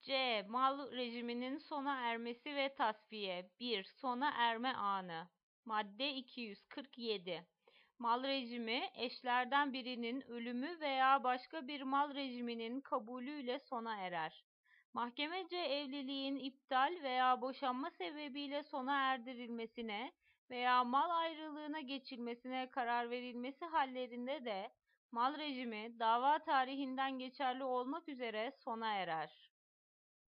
C. Mal rejiminin sona ermesi ve tasfiye. 1. Sona erme anı. Madde 247. Mal rejimi, eşlerden birinin ölümü veya başka bir mal rejiminin kabulüyle sona erer. Mahkemece evliliğin iptal veya boşanma sebebiyle sona erdirilmesine veya mal ayrılığına geçilmesine karar verilmesi hallerinde de mal rejimi dava tarihinden geçerli olmak üzere sona erer.